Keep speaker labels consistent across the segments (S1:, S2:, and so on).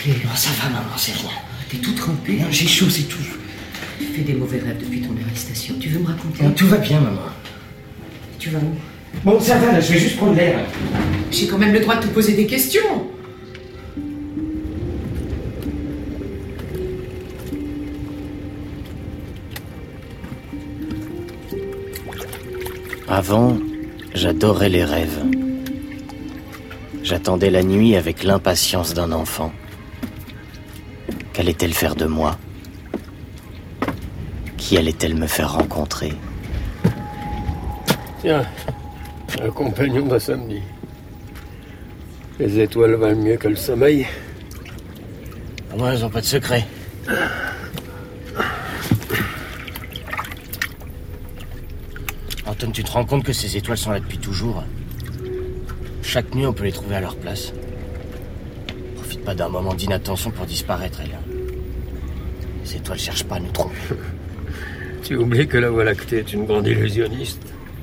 S1: piqué.
S2: Non, ça va, maman, c'est rien.
S1: T'es tout trempé.
S2: Non, j'ai chaud, c'est tout.
S1: Tu fais des mauvais rêves depuis ton arrestation. Tu veux me raconter?
S2: Non, tout va bien, maman.
S1: Tu vas où?
S2: Bon, ça va, là, je vais juste prendre l'air.
S1: J'ai quand même le droit de te poser des questions.
S3: Avant, j'adorais les rêves. J'attendais la nuit avec l'impatience d'un enfant. Qu'allait-elle faire de moi? Qui allait-elle me faire rencontrer?
S4: Tiens, un compagnon d'un samedi. Les étoiles valent mieux que le sommeil.
S3: Moi, elles ont pas de secret. Anton, tu te rends compte que ces étoiles sont là depuis toujours? Chaque nuit, on peut les trouver à leur place. Profite pas d'un moment d'inattention pour disparaître, elle. Les étoiles cherchent pas à nous tromper.
S4: Tu oublies que la Voie lactée est une grande illusionniste.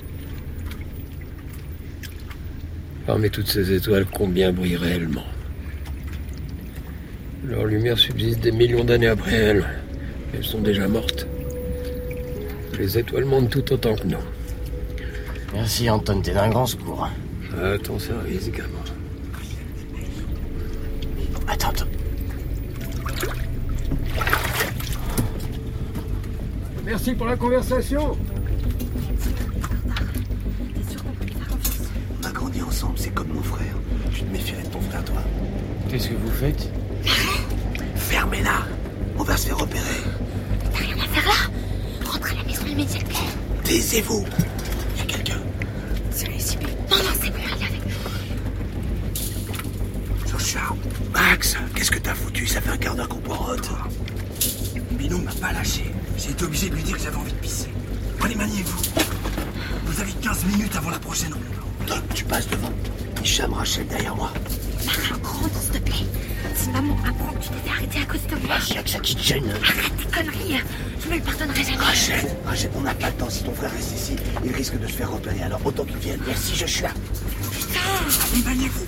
S4: Parmi toutes ces étoiles, combien brillent réellement? Leur lumière subsiste des millions d'années après elles. Elles sont déjà mortes. Les étoiles montent tout autant que nous.
S3: Merci, Anton, t'es d'un grand secours.
S4: À ton service, gamin.
S3: Attends.
S4: Merci pour la conversation.
S5: On a grandi ensemble, c'est comme mon frère. Je te méfierais de ton frère, toi.
S3: Qu'est-ce que vous faites?
S5: Fermez-la. On va se faire repérer.
S6: T'as rien à faire là? Rentre à la maison immédiatement.
S5: Taisez-vous. J'ai quelqu'un.
S6: C'est ici. Non, c'est bon, il est avec nous.
S5: Joshua. Max, qu'est-ce que t'as foutu? Ça fait un quart d'heure qu'on poirote. Minou m'a pas lâché. J'ai été obligé de lui dire que j'avais envie de pisser. Allez, maniez-vous. Vous avez 15 minutes avant la prochaine ronde. Toi, tu passes devant. Hicham, Rachel derrière moi.
S6: Marin, rentre, s'il te plaît. Si maman apprend que tu t'es fait arrêter à cause de moi...
S3: Y'a que ça qui te gêne.
S6: Arrête tes conneries. Je me le pardonnerai jamais.
S5: Rachel, on n'a pas le temps. Si ton frère reste ici, il risque de se faire repérer. Alors autant qu'il vienne. Merci, Joshua.
S6: Putain.
S5: Allez, maniez-vous.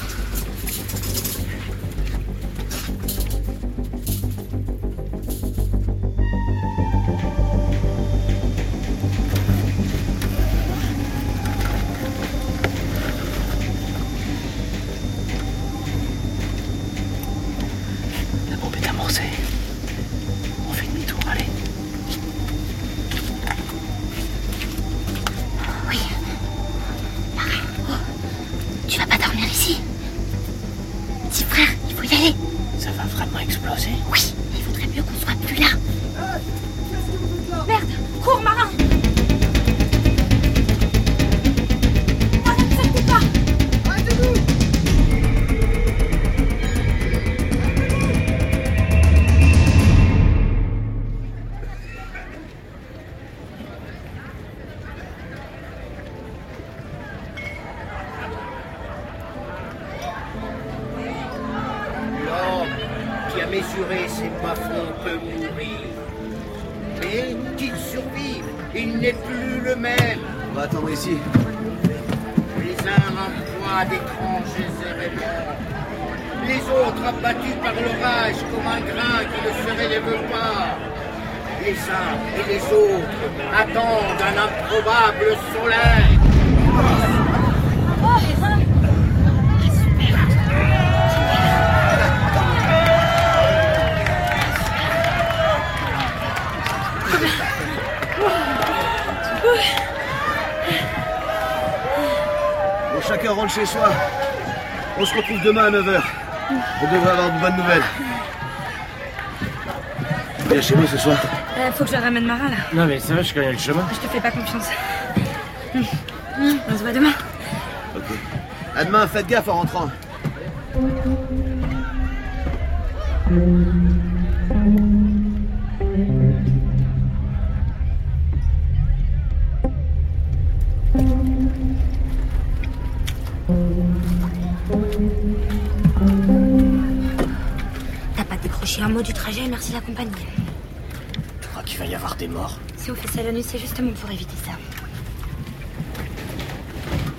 S3: La bombe est amorcée. On fait demi-tour, allez.
S6: Oui. Marin, tu vas pas dormir ici? Petit frère, il faut y aller.
S3: Ça va vraiment exploser?
S6: Oui, il vaudrait mieux qu'on soit plus là. Merde, cours, Marin. Ah, ne sortez pas. Arrêtez-vous.
S7: L'homme qui a mesuré ses bas-fonds peut mourir. Mais qu'il survive, il n'est plus le même.
S5: On va attendre ici.
S7: Les uns emploient d'étranges éléments. Les autres abattus par l'orage comme un grain qui ne se relève pas. Les uns et les autres attendent un improbable soleil.
S5: Bon, chacun rentre chez soi. On se retrouve demain à 9h. On devrait avoir de bonnes nouvelles. Viens chez nous ce soir.
S6: Faut que je ramène Marin là.
S3: Non mais ça va, je connais le chemin.
S6: Je te fais pas confiance. On se voit demain.
S5: Ok. À demain, faites gaffe en rentrant.
S6: T'as pas décroché un mot du trajet, merci la compagnie.
S3: Tu crois qu'il va y avoir des morts?
S6: Si on fait ça la nuit, c'est justement pour éviter ça.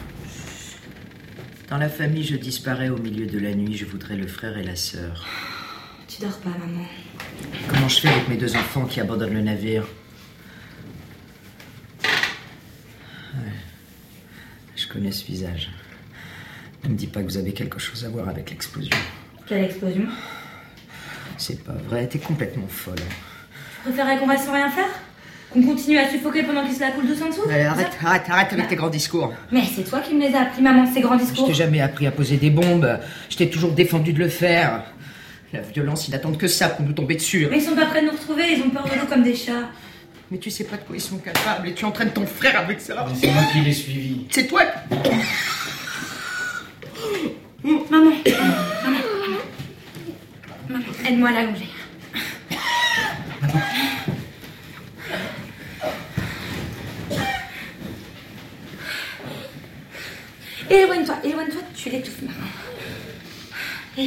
S1: Dans la famille, je disparais au milieu de la nuit. Je voudrais le frère et la sœur.
S6: Tu dors pas, maman.
S2: Comment je fais avec mes 2 enfants qui abandonnent le navire? Ouais. Je connais ce visage. Ne me dis pas que vous avez quelque chose à voir avec l'explosion.
S6: Quelle explosion?
S2: C'est pas vrai, t'es complètement folle.
S6: Tu préférerais qu'on reste sans rien faire? Qu'on continue à suffoquer pendant qu'ils se la coulent douce en dessous?
S2: Allez, arrête avec tes grands discours.
S6: Mais c'est toi qui me les as appris, maman, ces grands discours.
S2: Je t'ai jamais appris à poser des bombes. Je t'ai toujours défendu de le faire. La violence, ils n'attendent que ça pour nous tomber dessus.
S6: Mais ils sont pas prêts de nous retrouver, ils ont peur de l'eau comme des chats.
S2: Mais tu sais pas de quoi ils sont capables et tu entraînes ton frère avec ça.
S3: C'est moi qui l'ai suivi.
S2: C'est toi.
S6: Maman, aide-moi à l'allonger. Éloigne-toi, tu l'étouffes, maman. Hé.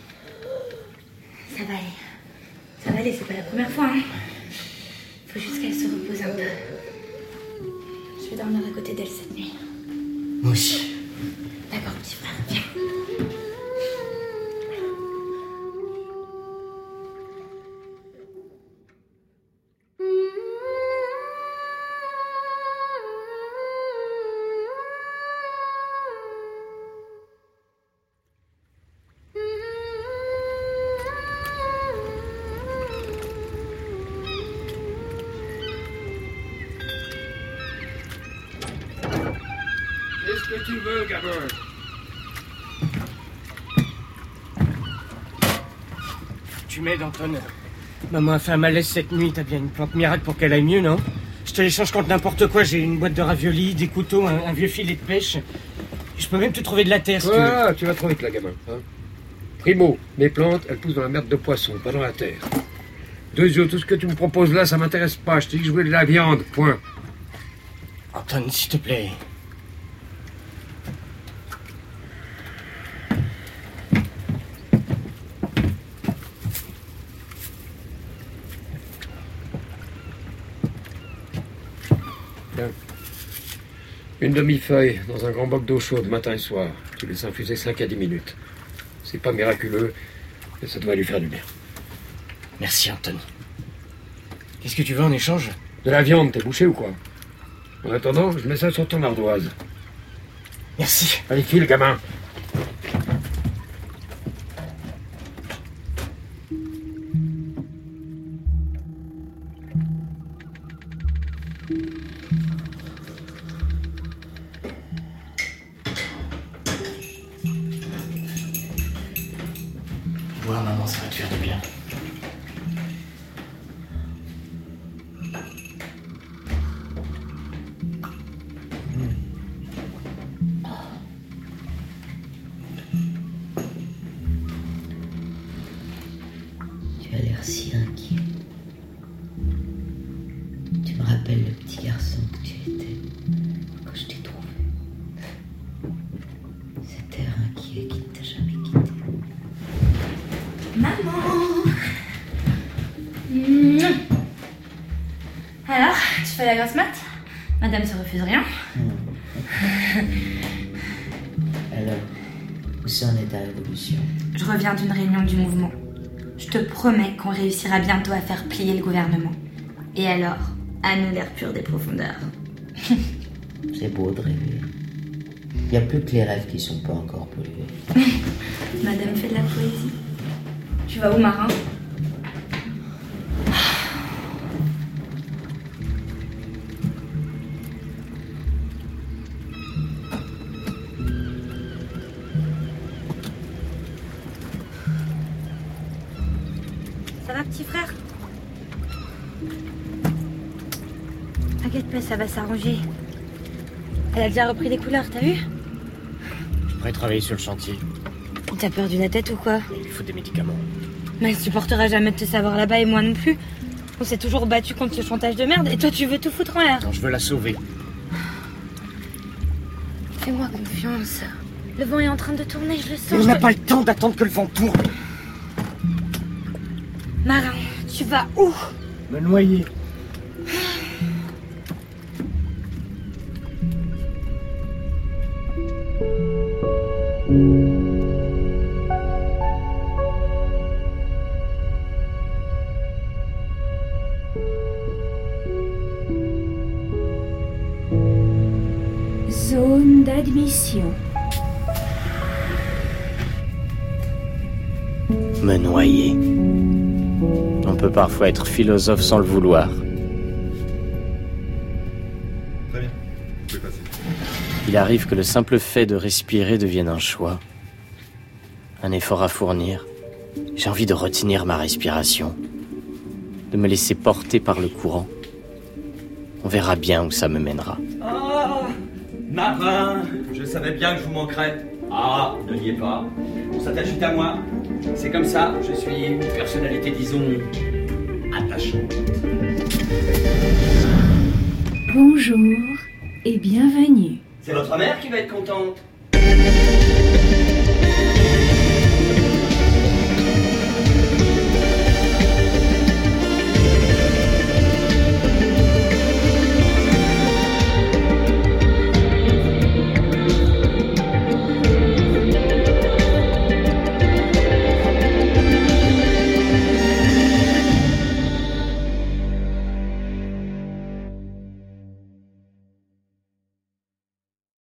S6: Ça va aller, c'est pas la première fois, hein. Faut juste qu'elle se repose un peu. Je vais dormir à côté d'elle cette nuit.
S2: Moi aussi.
S6: D'accord, petit frère, viens.
S4: Qu'est-ce que tu veux, gamin?
S3: Tu m'aides, Anton. Maman a fait un malaise cette nuit. T'as bien une plante miracle pour qu'elle aille mieux, non? Je te l'échange contre n'importe quoi. J'ai une boîte de raviolis, des couteaux, un vieux filet de pêche. Je peux même te trouver de la terre, si tu veux.
S4: Ah, tu vas trop vite, là, gamin. Hein? Primo, mes plantes, elles poussent dans la merde de poisson, pas dans la terre. Deuxièmement, tout ce que tu me proposes là, ça m'intéresse pas. Je t'ai dit que je voulais de la viande, point.
S3: Anton, s'il te plaît.
S4: Tiens. Une demi-feuille dans un grand boc d'eau chaude, matin et soir. Tu laisses infuser 5 à 10 minutes. C'est pas miraculeux, mais ça devrait lui faire du bien.
S3: Merci, Anton. Qu'est-ce que tu veux en échange?
S4: De la viande, t'es bouché ou quoi? En attendant, je mets ça sur ton ardoise.
S3: Merci.
S4: Allez, file, gamin.
S3: Bois, maman, ça va te faire du bien.
S1: Tu as l'air si inquiet. Tu me rappelles le petit garçon que tu étais quand je t'ai trouvé. Cet air inquiet qui ne t'a jamais quitté.
S6: Maman. Alors, tu fais la grasse mat? Madame se refuse rien.
S1: Alors, où ça en est ta révolution?
S6: Je reviens d'une réunion du mouvement. Je te promets qu'on réussira bientôt à faire plier le gouvernement. Et alors, à nous l'air pur des profondeurs.
S1: C'est beau de rêver. Il n'y a plus que les rêves qui sont pas encore pollués.
S6: Madame fait de la poésie. Tu vas où, Marin? Ça va, petit frère? T'inquiète pas, ça va s'arranger. Elle a déjà repris des couleurs, t'as vu?
S3: Je pourrais travailler sur le chantier.
S6: T'as perdu la tête ou quoi?
S3: Il faut des médicaments.
S6: Mais elle supportera jamais de te savoir là-bas et moi non plus. On s'est toujours battu contre ce chantage de merde et toi tu veux tout foutre en l'air.
S3: Non, je veux la sauver.
S6: Fais-moi confiance. Le vent est en train de tourner, je le sens.
S3: Mais on n'a pas le temps d'attendre que le vent tourne.
S6: Marin, tu vas où?
S3: Me noyer.
S8: Zone d'admission.
S3: Me noyer. On peut parfois être philosophe sans le vouloir.
S9: Très bien. Vous pouvez passer.
S3: Il arrive que le simple fait de respirer devienne un choix. Un effort à fournir. J'ai envie de retenir ma respiration. De me laisser porter par le courant. On verra bien où ça me mènera.
S10: Ah, marin, je savais bien que je vous manquerais. Ah, ne niez pas. On s'attache vite à moi. C'est comme ça, je suis une personnalité, disons, attachante.
S8: Bonjour et bienvenue.
S10: C'est votre mère qui va être contente.